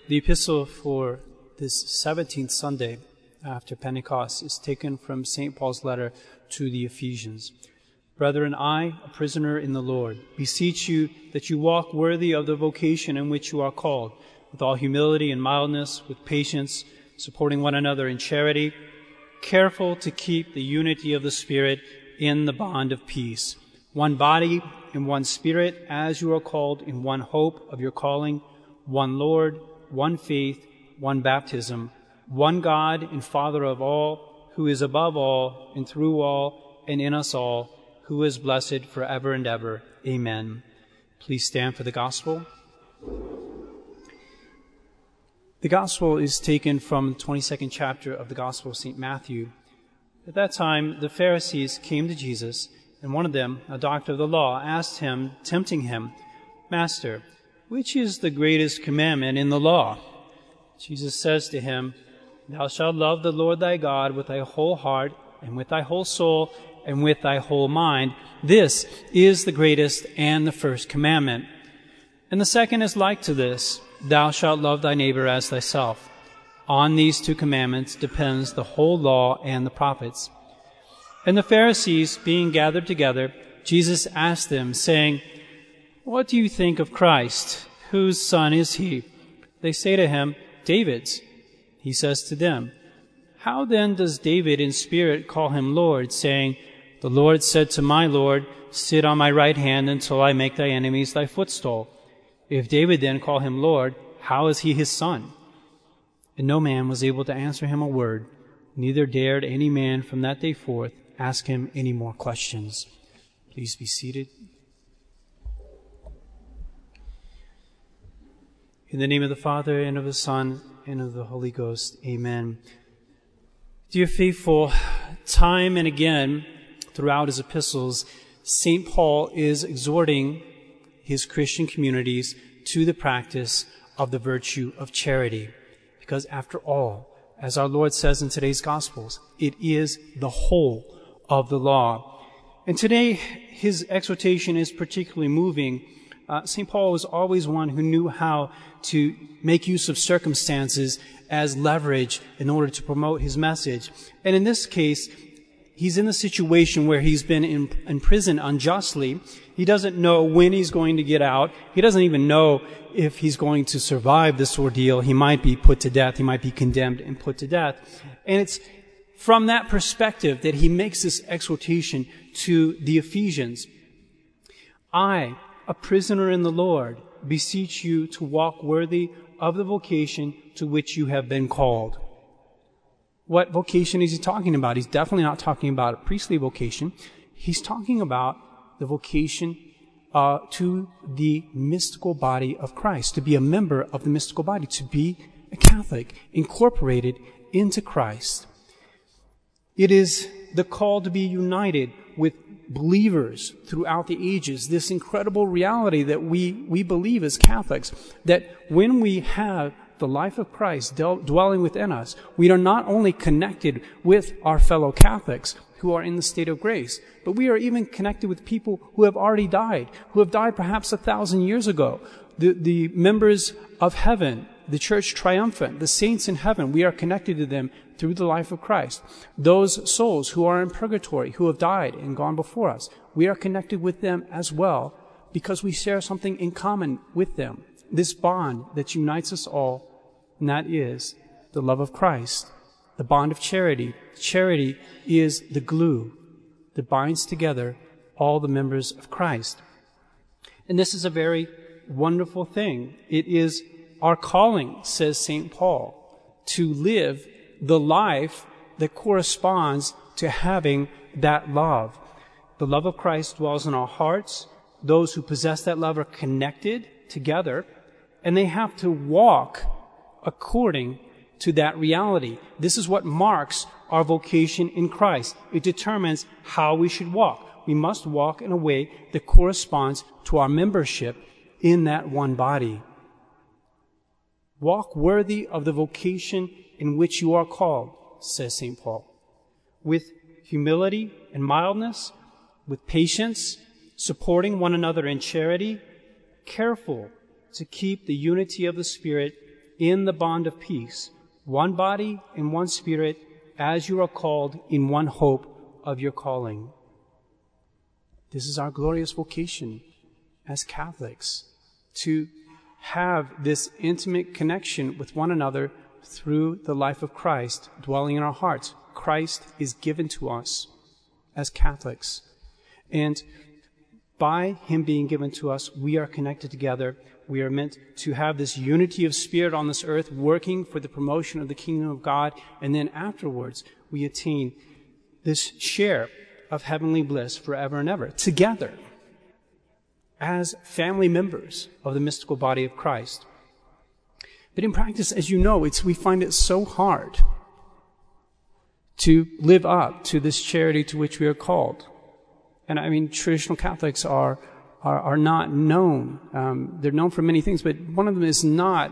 The epistle for this 17th Sunday after Pentecost is taken from St. Paul's letter to the Ephesians. Brethren, I, a prisoner in the Lord, beseech you that you walk worthy of the vocation in which you are called, with all humility and mildness, with patience, supporting one another in charity, careful to keep the unity of the Spirit in the bond of peace. One body and one Spirit, as you are called in one hope of your calling, one Lord, one faith, one baptism, one God and Father of all, who is above all and through all and in us all, who is blessed forever and ever. Amen. Please stand for the Gospel. The Gospel is taken from the 22nd chapter of the Gospel of St. Matthew. At that time, the Pharisees came to Jesus, and one of them, a doctor of the law, asked him, tempting him, Master, which is the greatest commandment in the law? Jesus says to him, Thou shalt love the Lord thy God with thy whole heart, and with thy whole soul, and with thy whole mind. This is the greatest and the first commandment. And the second is like to this, Thou shalt love thy neighbor as thyself. On these two commandments depends the whole law and the prophets. And the Pharisees, being gathered together, Jesus asked them, saying, What do you think of Christ? Whose son is he? They say to him, David's. He says to them, How then does David in spirit call him Lord, saying, The Lord said to my Lord, Sit on my right hand until I make thy enemies thy footstool. If David then call him Lord, how is he his son? And no man was able to answer him a word, neither dared any man from that day forth ask him any more questions. Please be seated. In the name of the Father, and of the Son, and of the Holy Ghost. Amen. Dear faithful, time and again throughout his epistles, St. Paul is exhorting his Christian communities to the practice of the virtue of charity. Because after all, as our Lord says in today's Gospels, it is the whole of the law. And today, his exhortation is particularly moving. St. Paul was always one who knew how to make use of circumstances as leverage in order to promote his message. And in this case, he's in the situation where he's been in prison unjustly. He doesn't know when he's going to get out. He doesn't even know if he's going to survive this ordeal. He might be put to death. He might be condemned and put to death. And it's from that perspective that he makes this exhortation to the Ephesians. I, a prisoner in the Lord, beseech you to walk worthy of the vocation to which you have been called. What vocation is he talking about? He's definitely not talking about a priestly vocation. He's talking about the vocation to the mystical body of Christ, to be a member of the mystical body, to be a Catholic, incorporated into Christ. It is the call to be united with believers throughout the ages, this incredible reality that we believe as Catholics, that when we have the life of Christ dwelling within us, we are not only connected with our fellow Catholics who are in the state of grace, but we are even connected with people who have already died, who have died perhaps 1,000 years ago. The members of heaven, the Church Triumphant, the saints in heaven, we are connected to them through the life of Christ. Those souls who are in purgatory, who have died and gone before us, we are connected with them as well because we share something in common with them. This bond that unites us all, and that is the love of Christ, the bond of charity. Charity is the glue that binds together all the members of Christ. And this is a very wonderful thing. It is our calling, says St. Paul, to live the life that corresponds to having that love. The love of Christ dwells in our hearts. Those who possess that love are connected together, and they have to walk according to that reality. This is what marks our vocation in Christ. It determines how we should walk. We must walk in a way that corresponds to our membership in that one body. Walk worthy of the vocation in which you are called, says St. Paul, with humility and mildness, with patience, supporting one another in charity, careful to keep the unity of the Spirit in the bond of peace, one body and one spirit, as you are called in one hope of your calling. This is our glorious vocation as Catholics, to have this intimate connection with one another through the life of Christ dwelling in our hearts. Christ is given to us as Catholics. And by Him being given to us, we are connected together. We are meant to have this unity of spirit on this earth, working for the promotion of the kingdom of God. And then afterwards, we attain this share of heavenly bliss forever and ever, together, as family members of the mystical body of Christ. But in practice, as you know, we find it so hard to live up to this charity to which we are called. And I mean, traditional Catholics are not known. They're known for many things, but one of them is not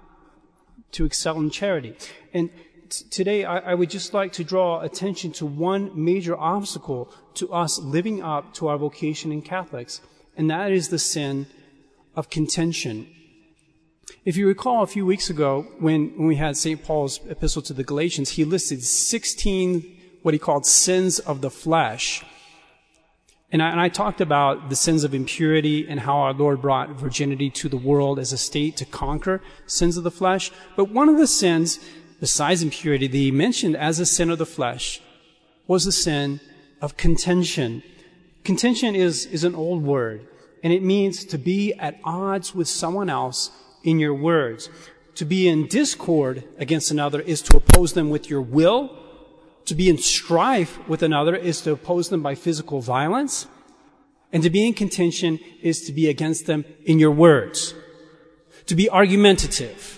to excel in charity. And today, I would just like to draw attention to one major obstacle to us living up to our vocation in Catholics, and that is the sin of contention. If you recall a few weeks ago, when we had St. Paul's epistle to the Galatians, he listed 16 what he called sins of the flesh. And I talked about the sins of impurity and how our Lord brought virginity to the world as a state to conquer sins of the flesh. But one of the sins, besides impurity, that he mentioned as a sin of the flesh was the sin of contention. Contention is an old word, and it means to be at odds with someone else in your words. To be in discord against another is to oppose them with your will. To be in strife with another is to oppose them by physical violence. And to be in contention is to be against them in your words. To be argumentative.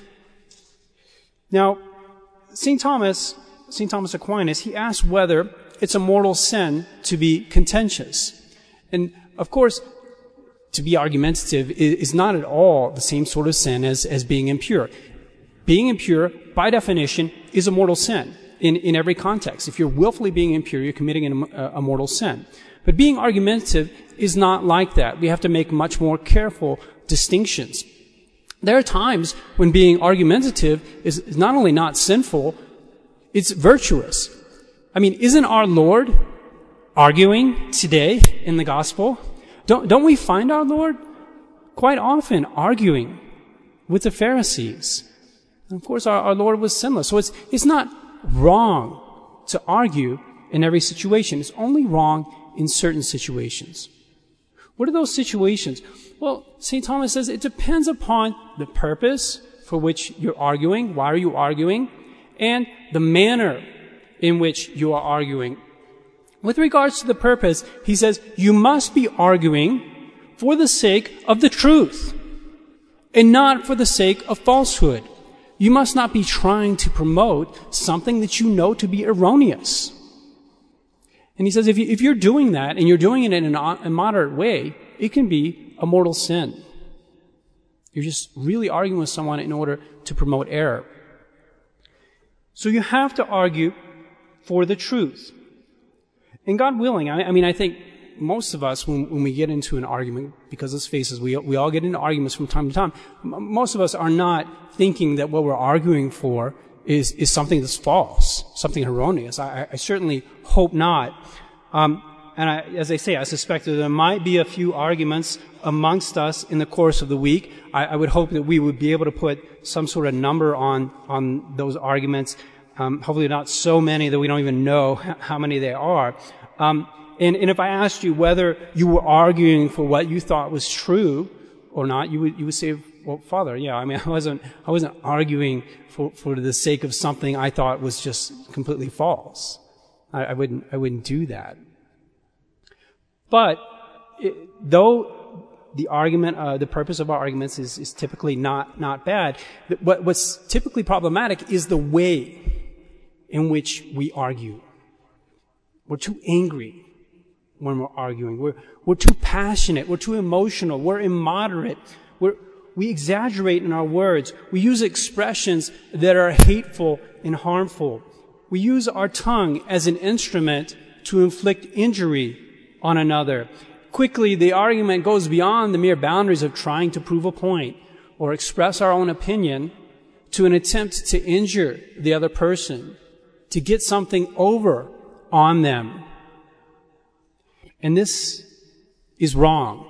Now, St. Thomas Aquinas, he asked whether it's a mortal sin to be contentious. And of course, to be argumentative is not at all the same sort of sin as being impure. Being impure, by definition, is a mortal sin in every context. If you're willfully being impure, you're committing a mortal sin. But being argumentative is not like that. We have to make much more careful distinctions. There are times when being argumentative is not only not sinful, it's virtuous. I mean, isn't our Lord arguing today in the gospel? Don't we find our Lord quite often arguing with the Pharisees? And of course, our Lord was sinless. So it's not wrong to argue in every situation. It's only wrong in certain situations. What are those situations? Well, St. Thomas says it depends upon the purpose for which you're arguing. Why are you arguing? And the manner in which you are arguing. With regards to the purpose, he says you must be arguing for the sake of the truth and not for the sake of falsehood. You must not be trying to promote something that you know to be erroneous. And he says if you're doing that and you're doing it in a moderate way, it can be a mortal sin. You're just really arguing with someone in order to promote error. So you have to argue for the truth. And God willing, I think most of us, when we get into an argument, because let's face it, we all get into arguments from time to time, most of us are not thinking that what we're arguing for is something that's false, something erroneous. I certainly hope not. As I say, I suspect that there might be a few arguments amongst us in the course of the week. I would hope that we would be able to put some sort of number on those arguments. Hopefully not so many that we don't even know how many there are. And if I asked you whether you were arguing for what you thought was true or not, you would say, well, Father, yeah, I wasn't arguing for the sake of something I thought was just completely false. I wouldn't do that. But though the argument, the purpose of our arguments is typically not bad, what's typically problematic is the way in which we argue. We're too angry when we're arguing. We're too passionate. We're too emotional. We're immoderate. We exaggerate in our words. We use expressions that are hateful and harmful. We use our tongue as an instrument to inflict injury on another. Quickly, the argument goes beyond the mere boundaries of trying to prove a point or express our own opinion to an attempt to injure the other person, to get something over on them. And this is wrong.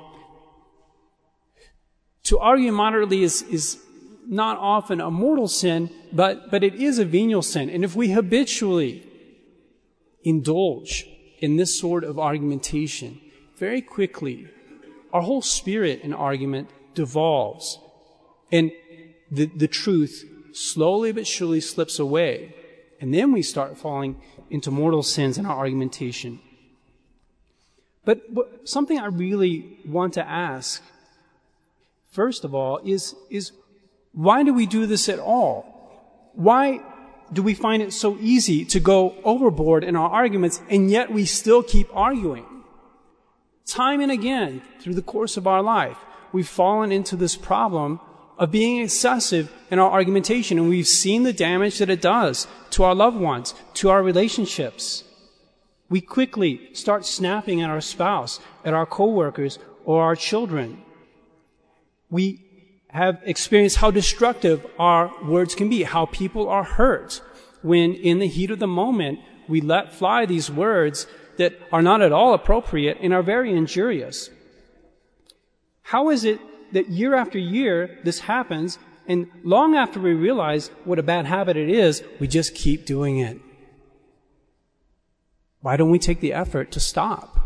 To argue moderately is not often a mortal sin, but it is a venial sin. And if we habitually indulge in this sort of argumentation, very quickly, our whole spirit in argument devolves. And the truth slowly but surely slips away. And then we start falling into mortal sins in our argumentation. But something I really want to ask, first of all, is why do we do this at all? Why do we find it so easy to go overboard in our arguments, and yet we still keep arguing? Time and again, through the course of our life, we've fallen into this problem of being excessive in our argumentation, and we've seen the damage that it does to our loved ones, to our relationships. We quickly start snapping at our spouse, at our coworkers, or our children. We have experienced how destructive our words can be, how people are hurt when in the heat of the moment we let fly these words that are not at all appropriate and are very injurious. How is it that year after year this happens, and long after we realize what a bad habit it is, we just keep doing it? Why don't we take the effort to stop?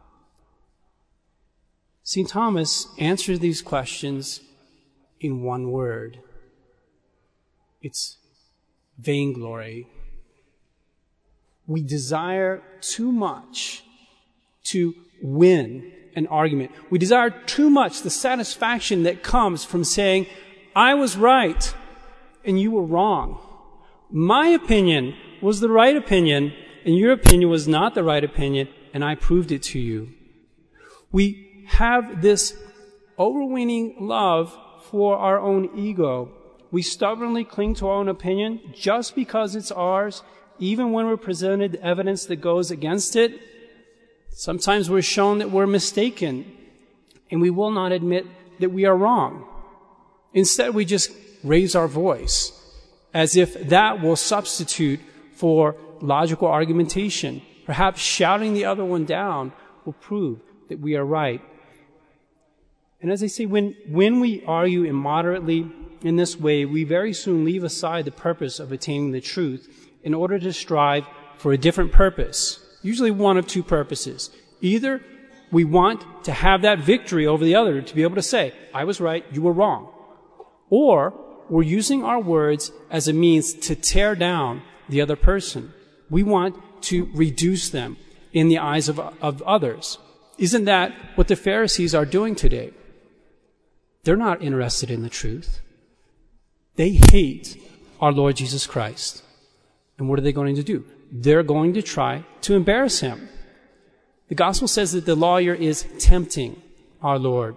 St. Thomas answers these questions in one word. It's vainglory. We desire too much to win an argument. We desire too much the satisfaction that comes from saying, I was right and you were wrong. My opinion was the right opinion and your opinion was not the right opinion, and I proved it to you. We have this overweening love for our own ego. We stubbornly cling to our own opinion just because it's ours, even when we're presented evidence that goes against it. Sometimes we're shown that we're mistaken, and we will not admit that we are wrong. Instead, we just raise our voice as if that will substitute for logical argumentation. Perhaps shouting the other one down will prove that we are right. And as I say, when we argue immoderately in this way, we very soon leave aside the purpose of attaining the truth in order to strive for a different purpose, usually one of two purposes. Either we want to have that victory over the other, to be able to say, I was right, you were wrong. Or we're using our words as a means to tear down the other person. We want to reduce them in the eyes of others. Isn't that what the Pharisees are doing today? They're not interested in the truth. They hate our Lord Jesus Christ. And what are they going to do? They're going to try to embarrass him. The gospel says that the lawyer is tempting our Lord.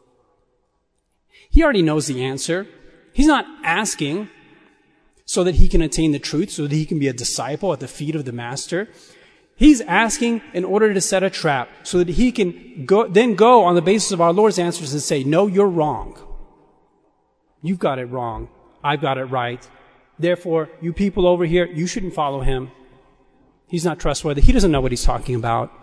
He already knows the answer. He's not asking so that he can attain the truth, so that he can be a disciple at the feet of the master. He's asking in order to set a trap so that he can then go on the basis of our Lord's answers and say, no, you're wrong. You've got it wrong. I've got it right. Therefore, you people over here, you shouldn't follow him. He's not trustworthy. He doesn't know what he's talking about.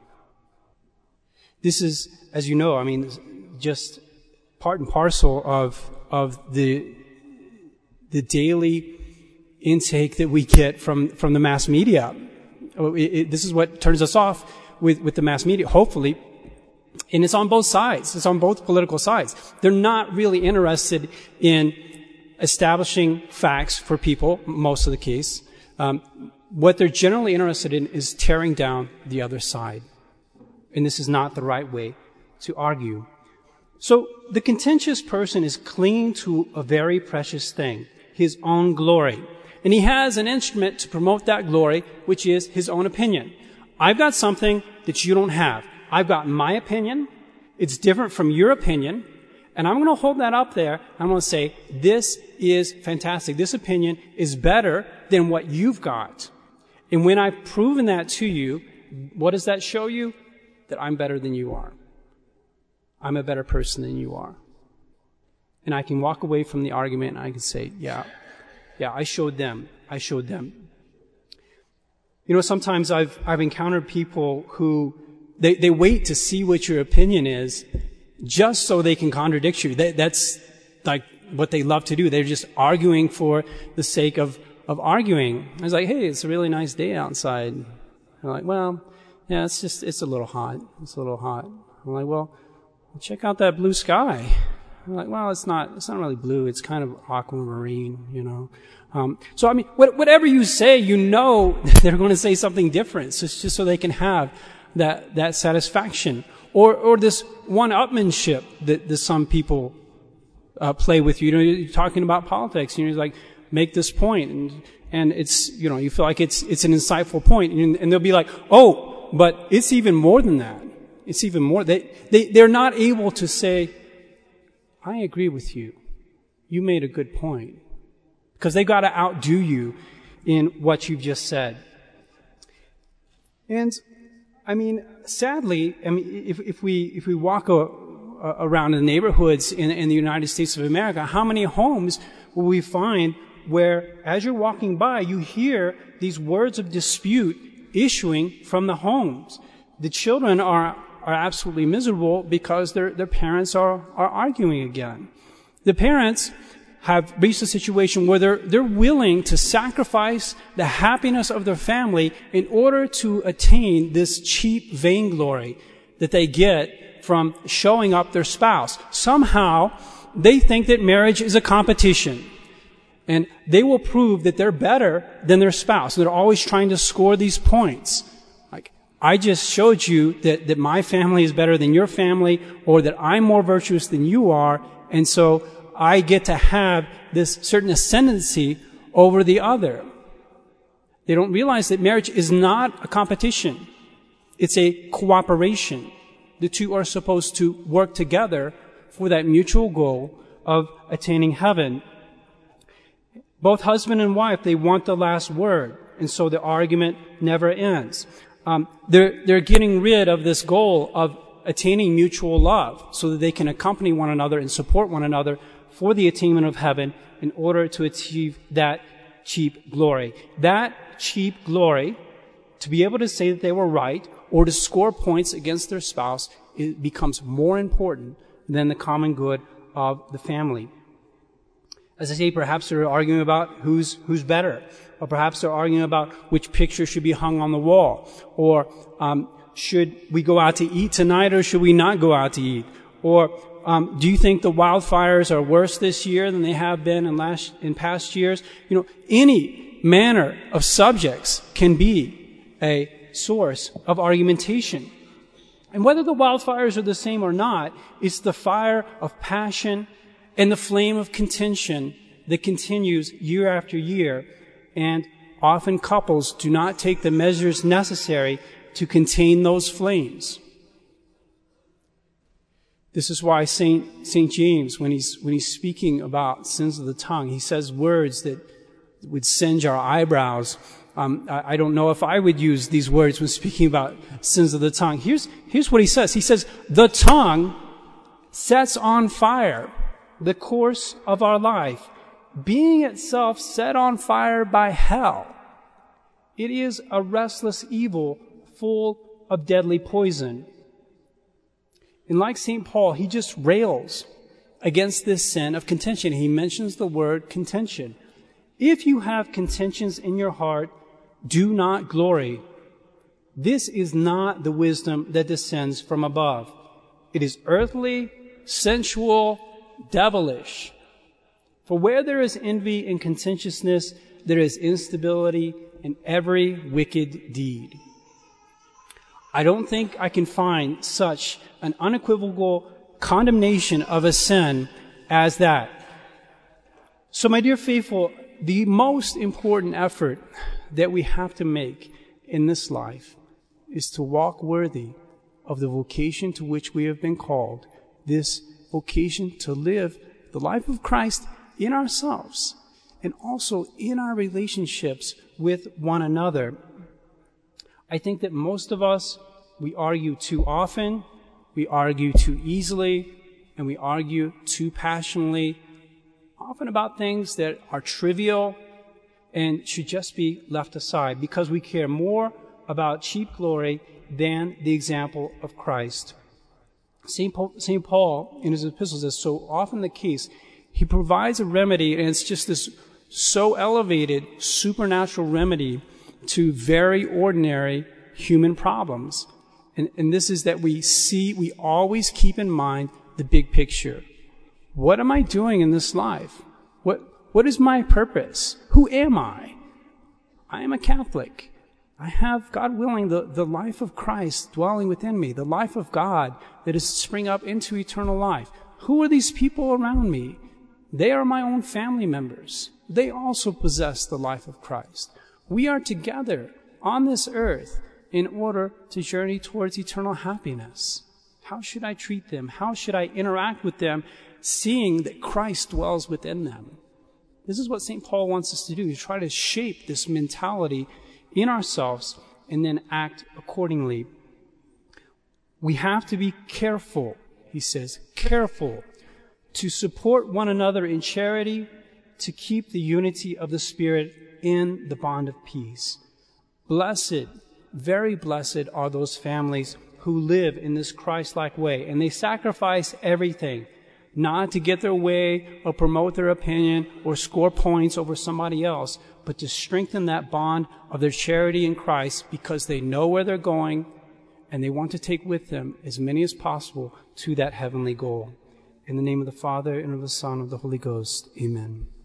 This is, as you know, just part and parcel of the daily intake that we get from the mass media. This is what turns us off with the mass media, hopefully. And it's on both sides. It's on both political sides. They're not really interested in establishing facts for people, most of the case. What they're generally interested in is tearing down the other side. And this is not the right way to argue. So the contentious person is clinging to a very precious thing, his own glory. And he has an instrument to promote that glory, which is his own opinion. I've got something that you don't have. I've got my opinion. It's different from your opinion. And I'm going to hold that up there. I'm going to say, this is fantastic. This opinion is better than what you've got. And when I've proven that to you, what does that show you? That I'm better than you are. I'm a better person than you are. And I can walk away from the argument and I can say, yeah, Yeah, I showed them. You know, sometimes I've encountered people who, they wait to see what your opinion is just so they can contradict you. That's like what they love to do. They're just arguing for the sake of arguing. I was like, hey, it's a really nice day outside. They're like, well, yeah, it's a little hot. It's a little hot. I'm like, well, check out that blue sky. I'm like, well, it's not really blue. It's kind of aquamarine, you know. So I mean, whatever you say, you know, they're going to say something different. So it's just so they can have that satisfaction. Or this one-upmanship that some people, play with you. You know, you're talking about politics, and you're like, make this point, and it's, you know, you feel like it's an insightful point, and they'll be like, oh, but it's even more than that. It's even more. They're not able to say, I agree with you. You made a good point. Because they've got to outdo you in what you've just said. And, I mean, sadly, I mean, if we walk around the neighborhoods in the United States of America, how many homes will we find where, as you're walking by, you hear these words of dispute issuing from the homes? The children are absolutely miserable because their parents are arguing again. The parents have reached a situation where they're willing to sacrifice the happiness of their family in order to attain this cheap vainglory that they get from showing up their spouse. Somehow, they think that marriage is a competition. And they will prove that they're better than their spouse. They're always trying to score these points. Like, I just showed you that my family is better than your family, or that I'm more virtuous than you are, and so I get to have this certain ascendancy over the other. They don't realize that marriage is not a competition. It's a cooperation. The two are supposed to work together for that mutual goal of attaining heaven. Both husband and wife, they want the last word, and so the argument never ends. They're getting rid of this goal of attaining mutual love so that they can accompany one another and support one another for the attainment of heaven in order to achieve that cheap glory. That cheap glory, to be able to say that they were right or to score points against their spouse, it becomes more important than the common good of the family. As I say, perhaps they're arguing about who's better, or perhaps they're arguing about which picture should be hung on the wall, or should we go out to eat tonight or should we not go out to eat, or do you think the wildfires are worse this year than they have been in past years? You know, any manner of subjects can be a source of argumentation. And whether the wildfires are the same or not, it's the fire of passion and the flame of contention that continues year after year, and often couples do not take the measures necessary to contain those flames. This is why Saint James, when he's speaking about sins of the tongue, he says words that would singe our eyebrows. I don't know if I would use these words when speaking about sins of the tongue. Here's what he says. He says, the tongue sets on fire the course of our life, being itself set on fire by hell. It is a restless evil full of deadly poison. And like St. Paul, he just rails against this sin of contention. He mentions the word contention. If you have contentions in your heart, do not glory. This is not the wisdom that descends from above. It is earthly, sensual, devilish. For where there is envy and contentiousness, there is instability in every wicked deed. I don't think I can find such an unequivocal condemnation of a sin as that. So, my dear faithful, the most important effort that we have to make in this life is to walk worthy of the vocation to which we have been called, this vocation to live the life of Christ in ourselves and also in our relationships with one another. I think that most of us, we argue too often, we argue too easily, and we argue too passionately, often about things that are trivial and should just be left aside because we care more about cheap glory than the example of Christ. St. Paul, in his epistles, is so often the case, he provides a remedy, and it's just this so elevated supernatural remedy to very ordinary human problems. And this is that we always keep in mind the big picture. What am I doing in this life? What is my purpose? Who am I? I am a Catholic. I have, God willing, the life of Christ dwelling within me, the life of God that is to spring up into eternal life. Who are these people around me? They are my own family members. They also possess the life of Christ. We are together on this earth in order to journey towards eternal happiness. How should I treat them? How should I interact with them, seeing that Christ dwells within them? This is what St. Paul wants us to do, to try to shape this mentality in ourselves and then act accordingly. We have to be careful, he says, careful to support one another in charity, to keep the unity of the Spirit in the bond of peace. Blessed, very blessed are those families who live in this Christ-like way, and they sacrifice everything, not to get their way or promote their opinion or score points over somebody else, but to strengthen that bond of their charity in Christ because they know where they're going and they want to take with them as many as possible to that heavenly goal. In the name of the Father, and of the Son, and of the Holy Ghost. Amen.